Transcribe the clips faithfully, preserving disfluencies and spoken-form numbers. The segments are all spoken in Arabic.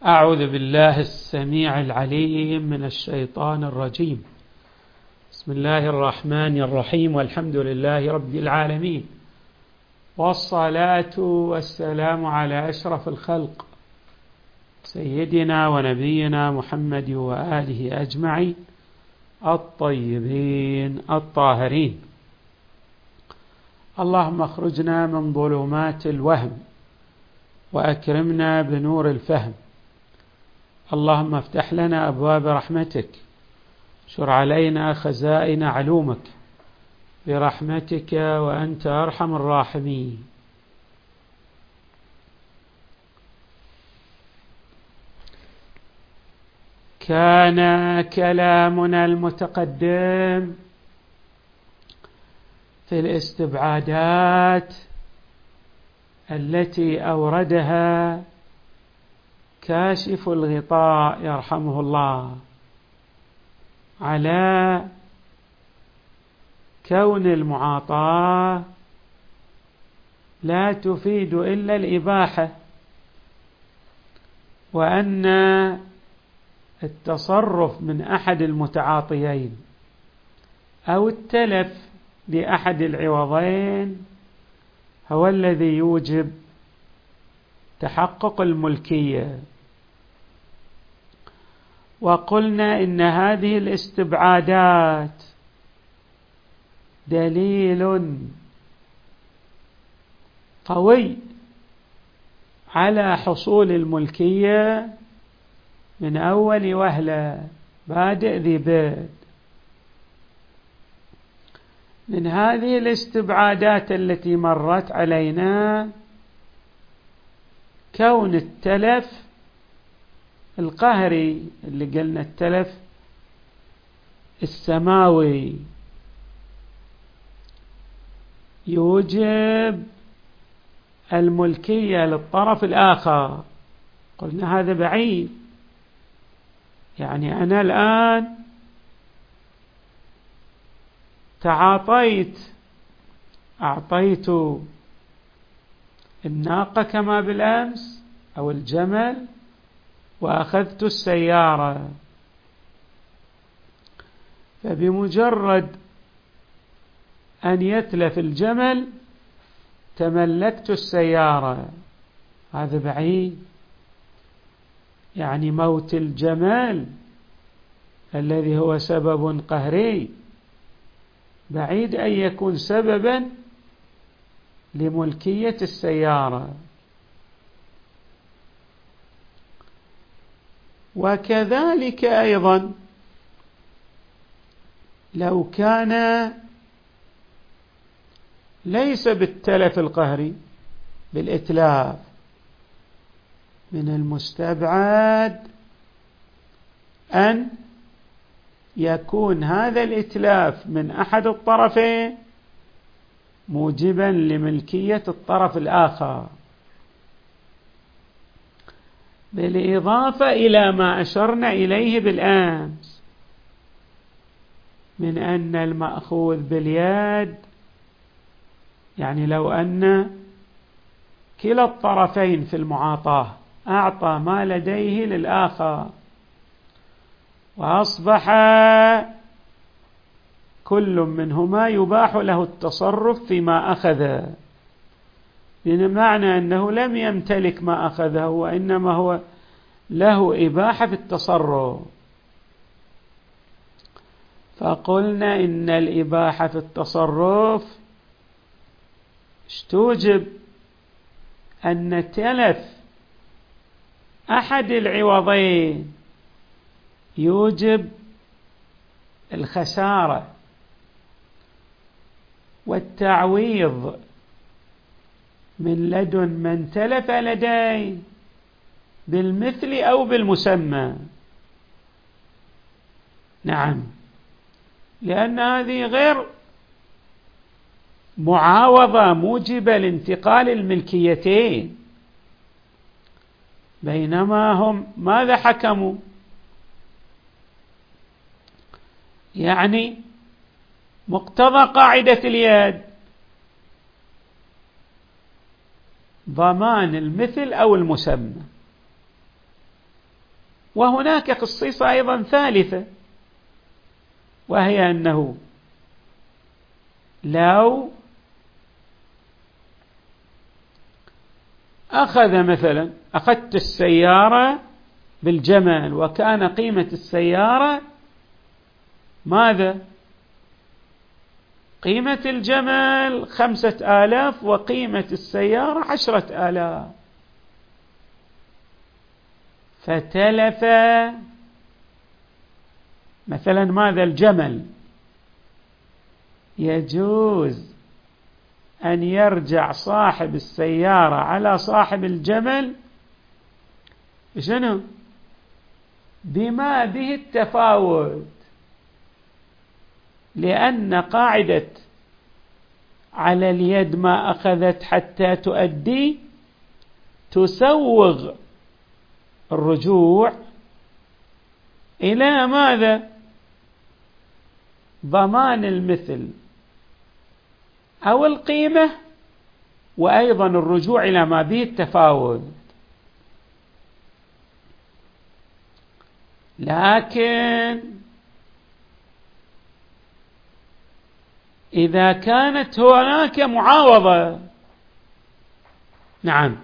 أعوذ بالله السميع العليم من الشيطان الرجيم. بسم الله الرحمن الرحيم، والحمد لله رب العالمين، والصلاة والسلام على أشرف الخلق سيدنا ونبينا محمد وآله أجمعين الطيبين الطاهرين. اللهم اخرجنا من ظلمات الوهم وأكرمنا بنور الفهم. اللهم افتح لنا أبواب رحمتك، شر علينا خزائن علومك برحمتك وأنت أرحم الراحمين. كان كلامنا المتقدم في الاستبعادات التي أوردها كاشف الغطاء يرحمه الله على كون المعاطاة لا تفيد إلا الإباحة، وأن التصرف من أحد المتعاطيين أو التلف لأحد العوضين هو الذي يوجب تحقق الملكية. وقلنا إن هذه الاستبعادات دليل قوي على حصول الملكية من أول وهلة، بادئ ذي باد. من هذه الاستبعادات التي مرت علينا كون التلف القهري، اللي قلنا التلف السماوي يوجب الملكية للطرف الآخر. قلنا هذا بعيد، يعني أنا الآن تعاطيت، أعطيت الناقة كما بالأمس أو الجمل، وأخذت السيارة، فبمجرد أن يتلف الجمل تملكت السيارة. هذا بعيد، يعني موت الجمل الذي هو سبب قهري بعيد أن يكون سببا لملكية السيارة. وكذلك أيضا لو كان ليس بالتلف القهري، بالإتلاف، من المستبعد أن يكون هذا الإتلاف من أحد الطرفين موجبا لملكية الطرف الآخر، بالإضافة إلى ما أشرنا إليه بالأمس من أن المأخوذ باليد، يعني لو أن كلا الطرفين في المعاطاة أعطى ما لديه للآخر، وأصبح كل منهما يباح له التصرف فيما أخذ، بمعنى أنه لم يمتلك ما أخذه، وإنما هو له إباحة في التصرف. فقلنا إن الإباحة في التصرف توجب أن تلف أحد العوضين يوجب الخسارة والتعويض من لدن من تلف لديه بالمثل أو بالمسمى. نعم، لأن هذه غير معاوضة موجبة لانتقال الملكيتين، بينما هم ماذا حكموا؟ يعني مقتضى قاعدة اليد ضمان المثل أو المسمى، وهناك خصيصة أيضا ثالثة، وهي أنه لو أخذ مثلا أخذت السيارة بالجمل وكان قيمة السيارة ماذا؟ قيمة الجمل خمسة آلاف وقيمة السيارة عشرة آلاف، فتلف مثلا ماذا؟ الجمل. يجوز أن يرجع صاحب السيارة على صاحب الجمل شنو؟ بما به التفاوت، لأن قاعدة على اليد ما أخذت حتى تؤدي تسوغ الرجوع إلى ماذا؟ ضمان المثل أو القيمة، وأيضا الرجوع إلى ما به التفاوت. لكن إذا كانت هناك معاوضة، نعم،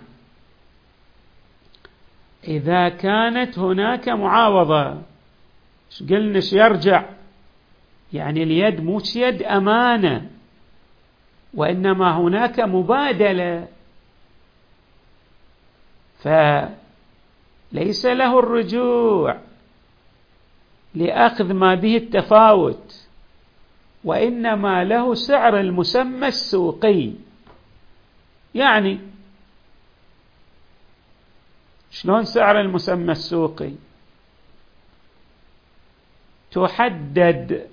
إذا كانت هناك معاوضة، ايش قلنا؟ ايش يرجع؟ يعني اليد مش يد أمانة، وإنما هناك مبادلة، فليس له الرجوع لأخذ ما به التفاوت، وإنما له سعر المسمى السوقي. يعني شلون سعر المسمى السوقي؟ تحدد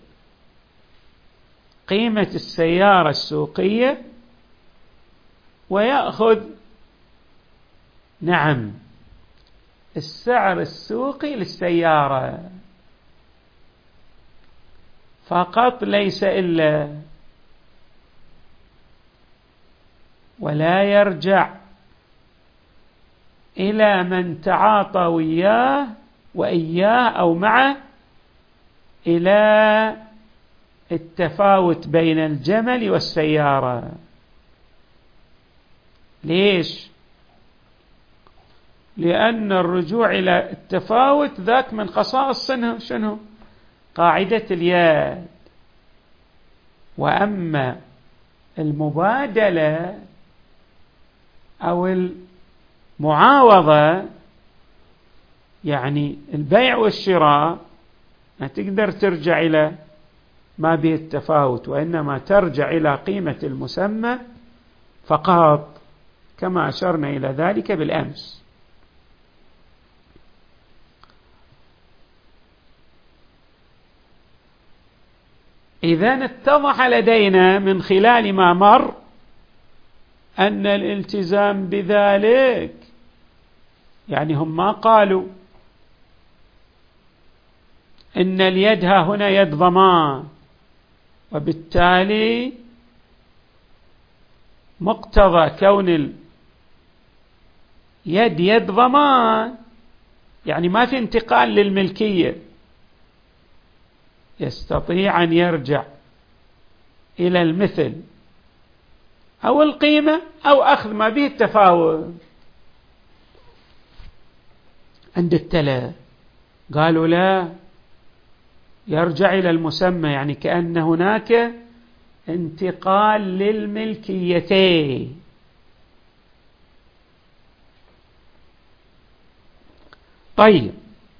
قيمة السيارة السوقية ويأخذ نعم السعر السوقي للسيارة فقط، ليس إلا، ولا يرجع إلى من تعاطى وياه وإياه أو معه إلى التفاوت بين الجمل والسيارة. ليش؟ لأن الرجوع إلى التفاوت ذاك من خصائص شنو؟ قاعدة اليد. وأما المبادلة أو المعاوضة، يعني البيع والشراء، ما تقدر ترجع إلى ما به التفاوت، وإنما ترجع إلى قيمة المسمى فقط، كما أشرنا إلى ذلك بالأمس. إذن اتضح لدينا من خلال ما مر أن الالتزام بذلك، يعني هم ما قالوا إن اليد ها هنا يد ضمان، وبالتالي مقتضى كون اليد يد ضمان يعني ما في انتقال للملكية، يستطيع أن يرجع إلى المثل أو القيمة أو أخذ ما به التفاوت. عند التلف قالوا لا، يرجع إلى المسمى، يعني كأن هناك انتقال للملكيتين. طيب،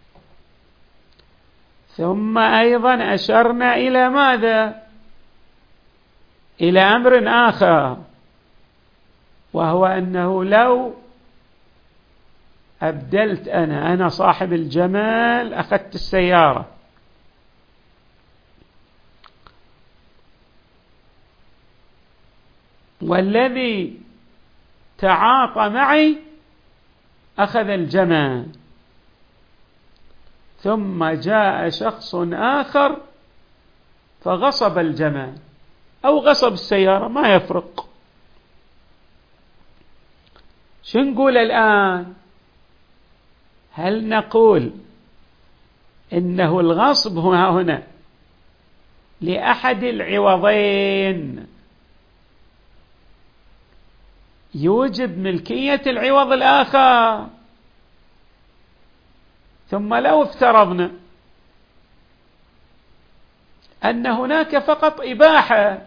ثم أيضا أشرنا إلى ماذا؟ إلى أمر آخر، وهو أنه لو أبدلت أنا أنا صاحب الجمال، أخذت السيارة، والذي تعاطى معي أخذ الجمال، ثم جاء شخص آخر فغصب الجمال أو غصب السيارة، ما يفرق. شو نقول الآن؟ هل نقول إنه الغصب هنا هنا لأحد العوضين يوجب ملكية العوض الآخر. ثم لو افترضنا أن هناك فقط إباحة،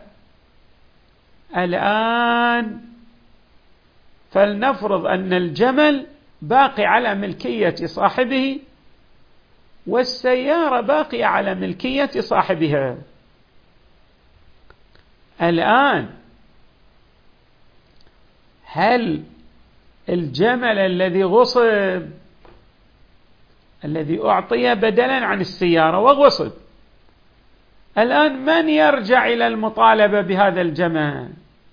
الآن فلنفرض أن الجمل باقي على ملكية صاحبه والسيارة باقية على ملكية صاحبها. الآن هل الجمل الذي غصب، الذي أعطي بدلا عن السيارة وغصب، الآن من يرجع إلى المطالبة بهذا الجمل؟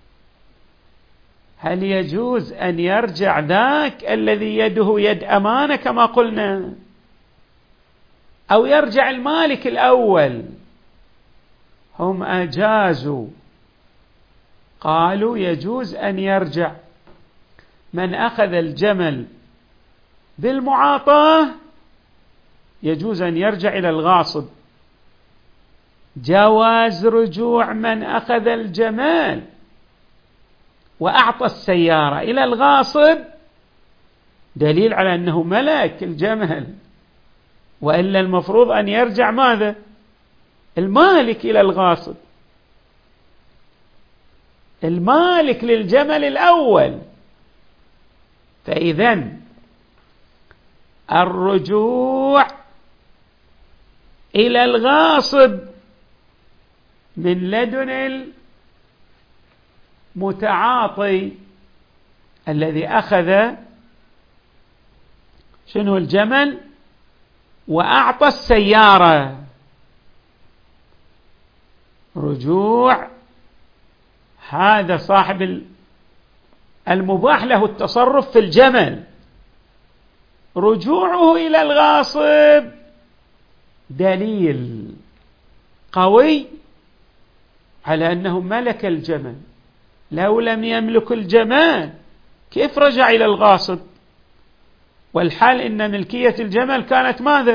هل يجوز أن يرجع ذاك الذي يده يد أمانة كما قلنا، أو يرجع المالك الأول؟ هم أجازوا، قالوا يجوز أن يرجع من أخذ الجمل بالمعاطاة، يجوز أن يرجع إلى الغاصب. جواز رجوع من أخذ الجمال وأعطى السيارة إلى الغاصب دليل على أنه ملك الجمل، وإلا المفروض أن يرجع ماذا؟ المالك إلى الغاصب، المالك للجمل الأول. فإذن الرجوع إلى الغاصب من لدن المتعاطي الذي أخذ شنو الجمل وأعطى السيارة، رجوع هذا صاحب المباح له التصرف في الجمل، رجوعه إلى الغاصب دليل قوي على أنه ملك الجمل. لو لم يملك الجمال كيف رجع إلى الغاصب؟ والحال إن ملكية الجمل كانت ماذا؟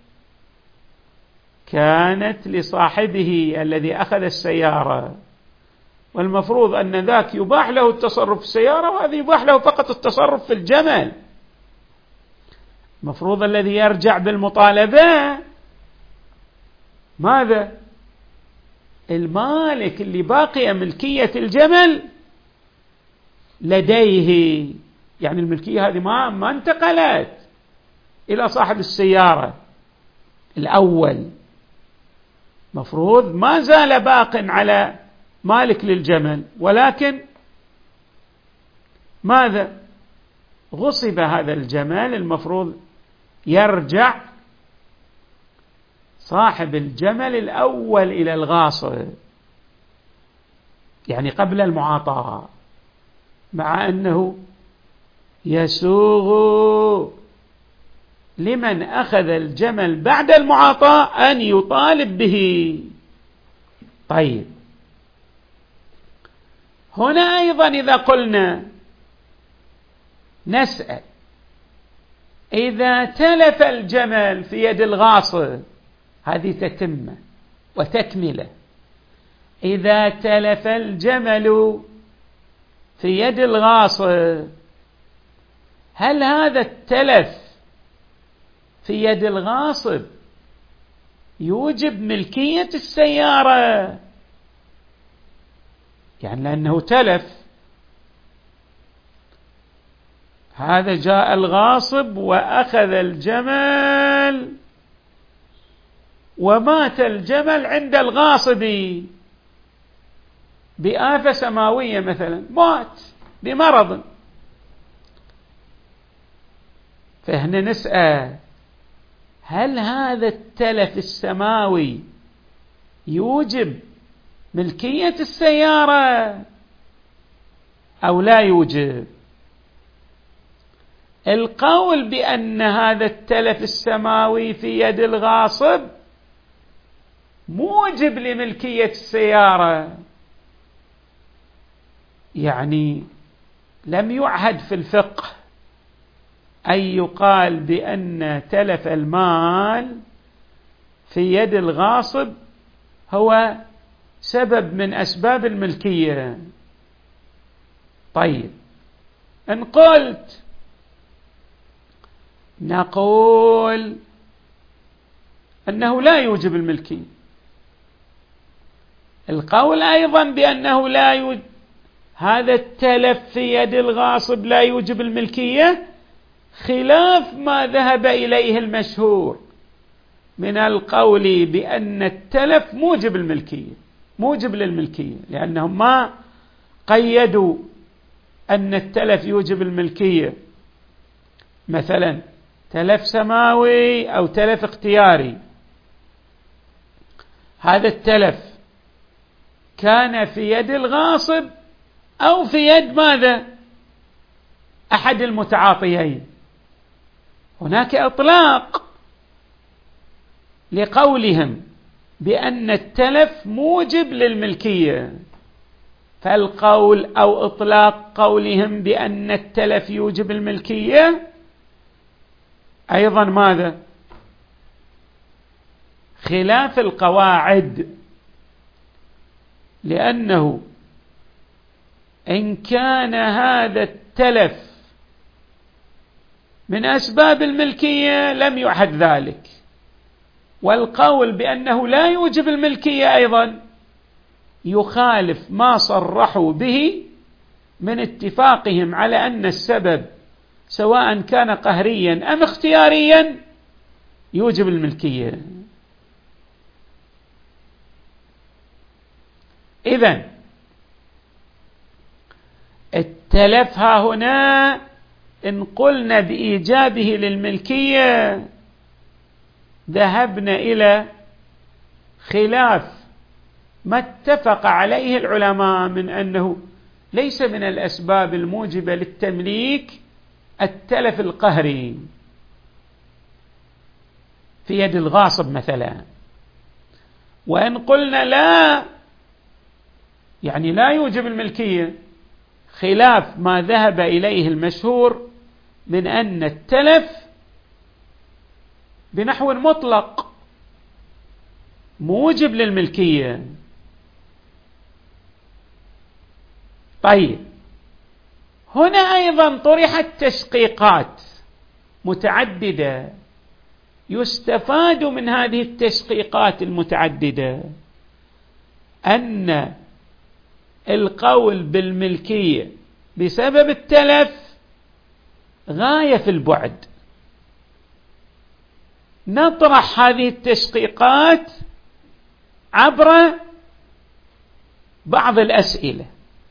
كانت لصاحبه الذي أخذ السيارة، والمفروض أن ذاك يباح له التصرف في السيارة وهذا يباح له فقط التصرف في الجمل. المفروض الذي يرجع بالمطالبة ماذا؟ المالك اللي باقي ملكية الجمل لديه، يعني الملكية هذه ما ما انتقلت إلى صاحب السيارة الأول، مفروض ما زال باق على مالك للجمل، ولكن ماذا؟ غصب هذا الجمل، المفروض يرجع صاحب الجمل الأول إلى الغاصب، يعني قبل المعاطاة، مع أنه يسوغ لمن أخذ الجمل بعد المعاطاة أن يطالب به. طيب هنا أيضا إذا قلنا نسأل إذا تلف الجمل في يد الغاصب، هذه تتمة وتكملة، إذا تلف الجمل في يد الغاصب هل هذا التلف في يد الغاصب يوجب ملكية السيارة؟ يعني لأنه تلف، هذا جاء الغاصب وأخذ الجمل ومات الجمل عند الغاصب بآفة سماوية مثلا، مات بمرض، فهنا نسأل هل هذا التلف السماوي يوجب ملكية السيارة أو لا يوجب؟ القول بأن هذا التلف السماوي في يد الغاصب موجب لملكية السيارة، يعني لم يعهد في الفقه أن يقال بأن تلف المال في يد الغاصب هو سبب من أسباب الملكية. طيب، إن قلت نقول أنه لا يوجب الملكية، القول أيضا بأنه لا يوجب، هذا التلف في يد الغاصب لا يوجب الملكية، خلاف ما ذهب إليه المشهور من القول بأن التلف موجب الملكية، موجب للملكية، لأنهم ما قيدوا أن التلف يوجب الملكية، مثلا تلف سماوي أو تلف اختياري. هذا التلف كان في يد الغاصب أو في يد ماذا؟ أحد المتعاطيين. هناك إطلاق لقولهم بأن التلف موجب للملكية، فالقول أو إطلاق قولهم بأن التلف يوجب الملكية أيضا ماذا؟ خلاف القواعد، لأنه إن كان هذا التلف من أسباب الملكية لم يعد ذلك، والقول بأنه لا يوجب الملكية أيضا يخالف ما صرحوا به من اتفاقهم على أن السبب سواء كان قهريا أم اختياريا يوجب الملكية. إذن التلف ها هنا إن قلنا بإيجابه للملكية ذهبنا إلى خلاف ما اتفق عليه العلماء من أنه ليس من الأسباب الموجبة للتمليك التلف القهري في يد الغاصب مثلا. وإن قلنا لا، يعني لا يوجب الملكية، خلاف ما ذهب إليه المشهور من أن التلف بنحو مطلق موجب للملكية. طيب، هنا أيضا طرحت تشقيقات متعددة، يستفاد من هذه التشقيقات المتعددة أن القول بالملكية بسبب التلف غاية في البعد. نطرح هذه التشقيقات عبر بعض الأسئلة.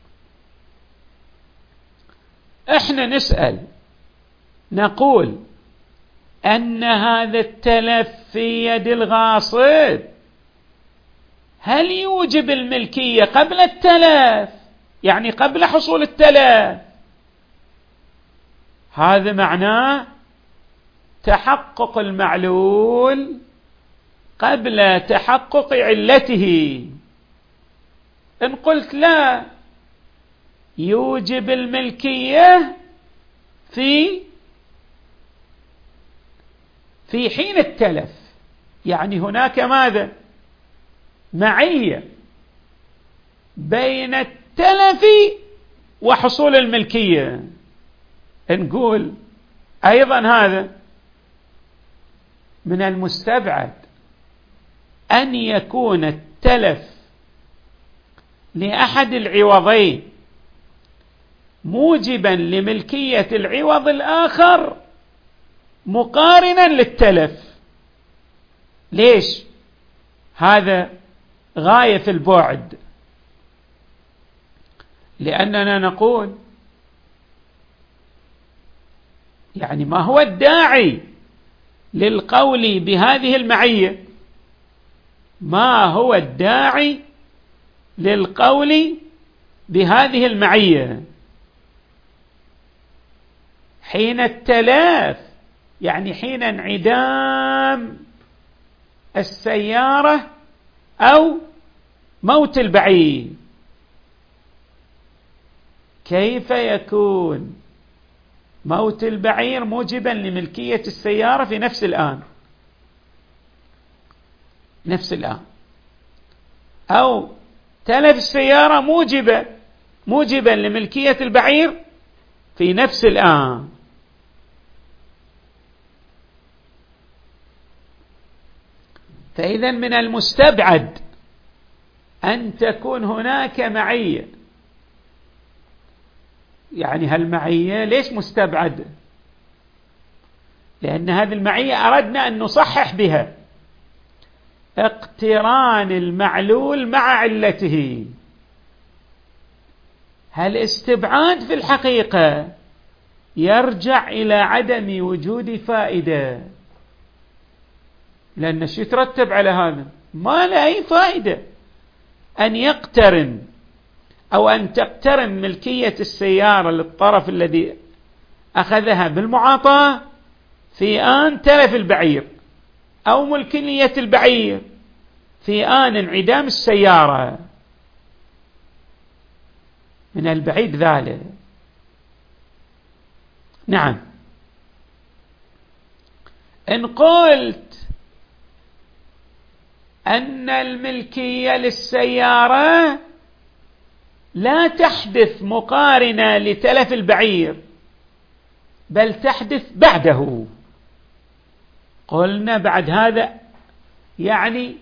احنا نسأل نقول أن هذا التلف في يد الغاصب هل يوجب الملكية قبل التلف، يعني قبل حصول التلف؟ هذا معناه تحقق المعلول قبل تحقق علته. إن قلت لا، يوجب الملكية في في حين التلف، يعني هناك ماذا؟ معية بين التلف وحصول الملكية. نقول أيضا هذا من المستبعد أن يكون التلف لأحد العوضين موجبا لملكية العوض الآخر مقارنا للتلف. ليش؟ هذا غاية في البعد، لأننا نقول يعني ما هو الداعي للقول بهذه المعية؟ ما هو الداعي للقول بهذه المعية حين التلاف؟ يعني حين انعدام السيارة أو موت البعير. كيف يكون موت البعير موجبا لملكية السيارة في نفس الآن؟ نفس الآن، أو تلف السيارة موجبة موجبا لملكية البعير في نفس الآن. فإذا من المستبعد أن تكون هناك معية. يعني هالمعية ليش مستبعد؟ لأن هذه المعية أردنا أن نصحح بها اقتران المعلول مع علته. هالاستبعاد في الحقيقة يرجع إلى عدم وجود فائدة، لأن شو يترتب على هذا؟ ما له أي فائدة أن يقترن أو أن تقترن ملكية السيارة للطرف الذي أخذها بالمعاطاة في آن تلف البعير، أو ملكية البعير في آن انعدام السيارة. من البعيد ذلك. نعم، إن قلت أن الملكية للسيارة لا تحدث مقارنة لتلف البعير بل تحدث بعده، قلنا بعد هذا يعني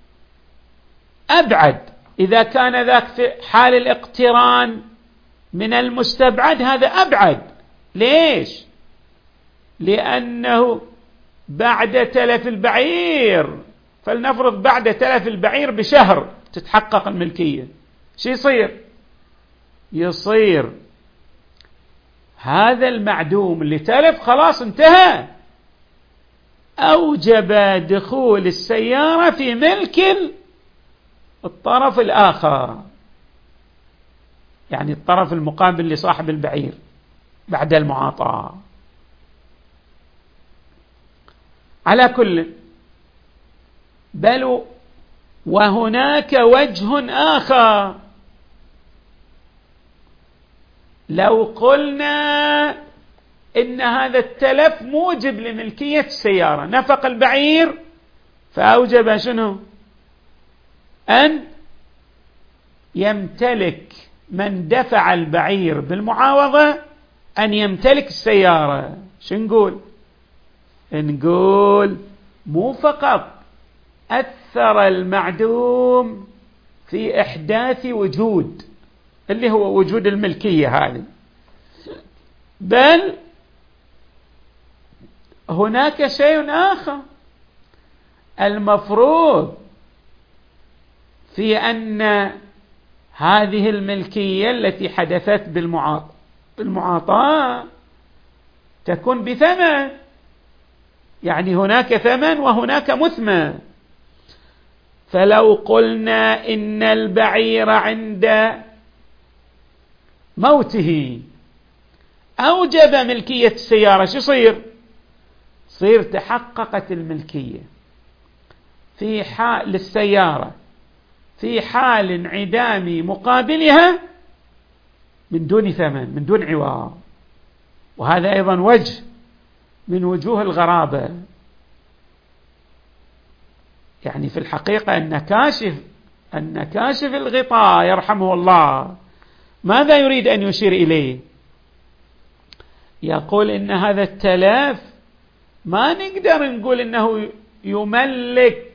أبعد. إذا كان ذاك في حال الاقتران من المستبعد، هذا أبعد. ليش؟ لأنه بعد تلف البعير، فلنفرض بعد تلف البعير بشهر تتحقق الملكية، شو يصير؟ يصير هذا المعدوم اللي تلف خلاص انتهى، أوجب دخول السيارة في ملك الطرف الآخر، يعني الطرف المقابل لصاحب البعير بعد المعاطاة. على كل، بل وهناك وجه آخر. لو قلنا إن هذا التلف موجب لملكية السيارة، نفق البعير فأوجب شنو؟ أن يمتلك من دفع البعير بالمعاوضة أن يمتلك السيارة. شو نقول؟ نقول مو فقط أثر المعدوم في إحداث وجود اللي هو وجود الملكية هذه، بل هناك شيء آخر. المفروض في أن هذه الملكية التي حدثت بالمعاطاة تكون بثمن، يعني هناك ثمن وهناك مثمن. فلو قلنا إن البعير عند موته أوجب ملكية السيارة، شو يصير؟ صير تحققت الملكية في حال للسيارة في حال انعدام مقابلها من دون ثمن، من دون عوض. وهذا أيضا وجه من وجوه الغرابة. يعني في الحقيقة أن كاشف أن كاشف الغطاء يرحمه الله ماذا يريد أن يشير إليه؟ يقول إن هذا التلف ما نقدر نقول إنه يملك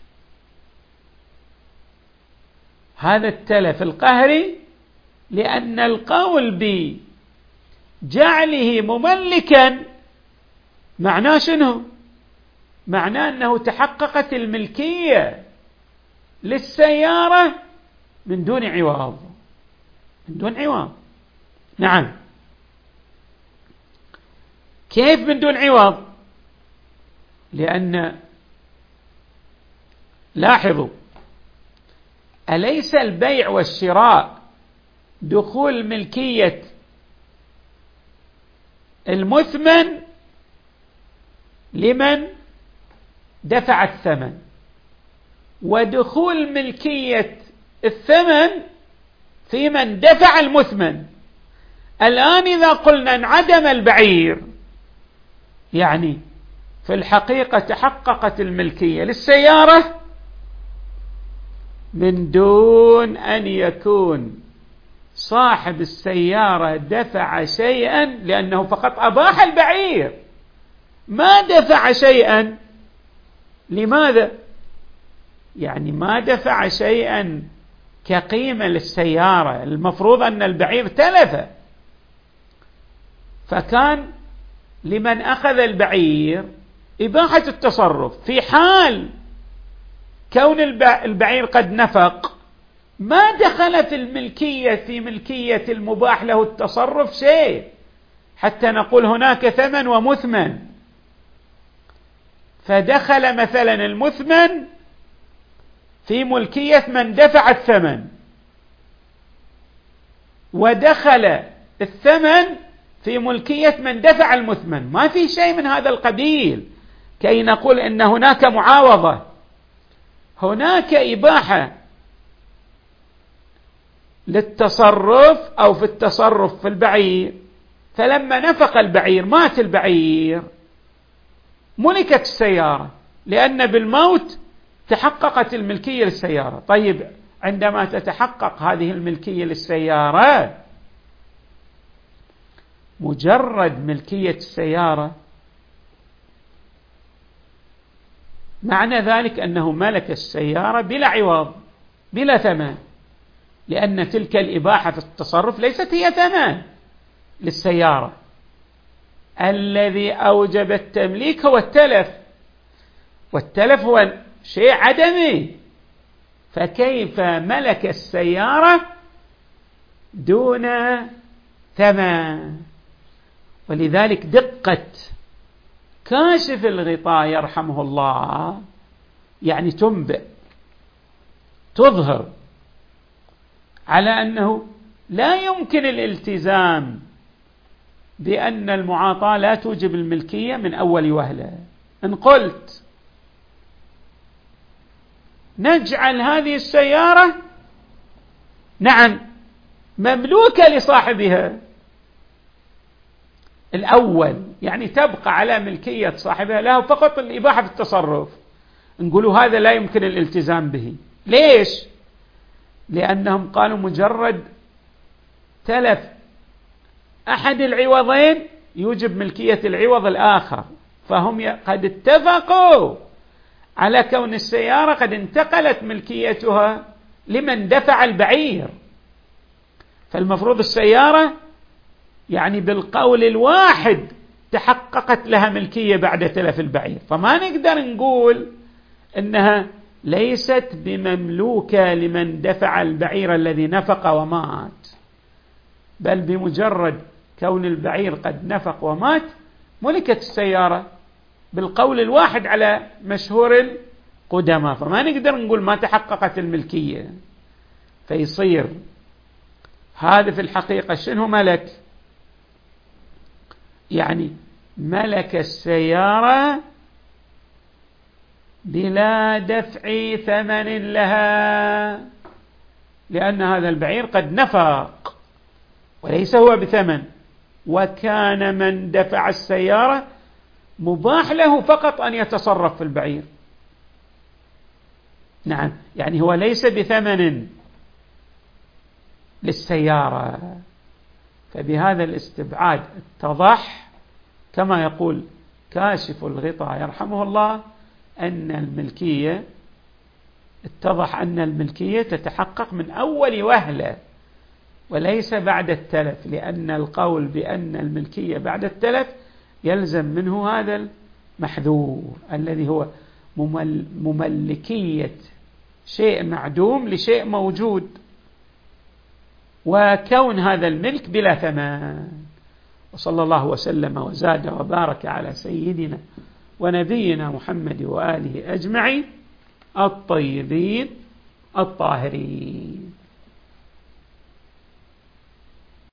هذا التلف القهري، لأن القول بجعله مملكا معناه شنو؟ معناه أنه تحققت الملكية للسيارة من دون عوض، من دون عوض. نعم، كيف من دون عوض؟ لأن لاحظوا، أليس البيع والشراء دخول ملكية المثمن لمن دفع الثمن، ودخول ملكية الثمن في من دفع المثمن؟ الآن إذا قلنا انعدم البعير، يعني في الحقيقة تحققت الملكية للسيارة من دون أن يكون صاحب السيارة دفع شيئا، لأنه فقط أباح البعير ما دفع شيئا. لماذا؟ يعني ما دفع شيئا كقيمة للسيارة، المفروض أن البعير تلف، فكان لمن أخذ البعير إباحة التصرف. في حال كون البعير قد نفق ما دخل في الملكية في ملكية المباح له التصرف شيء، حتى نقول هناك ثمن ومثمن. فدخل مثلا المثمن في ملكية من دفع الثمن، ودخل الثمن في ملكية من دفع المثمن. ما في شيء من هذا القبيل كي نقول إن هناك معاوضة. هناك إباحة للتصرف أو في التصرف في البعير، فلما نفق البعير مات البعير ملكت السيارة، لأن بالموت تحققت الملكية للسيارة. طيب عندما تتحقق هذه الملكية للسيارة، مجرد ملكية السيارة معنى ذلك أنه ملك السيارة بلا عوض بلا ثمن، لأن تلك الإباحة في التصرف ليست هي ثمن للسيارة. الذي أوجب التمليك هو التلف، والتلف هو شيء عدمي، فكيف ملك السيارة دون ثمن؟ ولذلك دقة كاشف الغطاء يرحمه الله يعني تنبئ تظهر على أنه لا يمكن الالتزام بأن المعاطاة لا توجب الملكية من أول وهلة. إن قلت نجعل هذه السيارة نعم مملوكة لصاحبها الأول، يعني تبقى على ملكية صاحبها له فقط الإباحة في التصرف، نقولوا هذا لا يمكن الالتزام به. ليش؟ لأنهم قالوا مجرد تلف أحد العوضين يوجب ملكية العوض الآخر، فهم قد اتفقوا على كون السيارة قد انتقلت ملكيتها لمن دفع البعير، فالمفروض السيارة يعني بالقول الواحد تحققت لها ملكية بعد تلف البعير، فما نقدر نقول إنها ليست بمملوكة لمن دفع البعير الذي نفق ومات، بل بمجرد كون البعير قد نفق ومات ملكت السيارة بالقول الواحد على مشهور القدماء، فما نقدر نقول ما تحققت الملكية. فيصير هذا في الحقيقة شنو ملك؟ يعني ملك السيارة بلا دفع ثمن لها، لأن هذا البعير قد نفق وليس هو بثمن، وكان من دفع السيارة مباح له فقط أن يتصرف في البعير. نعم، يعني هو ليس بثمن للسيارة. فبهذا الاستبعاد اتضح كما يقول كاشف الغطاء يرحمه الله أن الملكية اتضح أن الملكية تتحقق من أول وهلة وليس بعد التلف، لأن القول بأن الملكية بعد التلف يلزم منه هذا المحذور الذي هو مملكية شيء معدوم لشيء موجود، وكون هذا الملك بلا ثمن. وصلى الله وسلم وزاد وبارك على سيدنا ونبينا محمد وآله أجمعين الطيبين الطاهرين.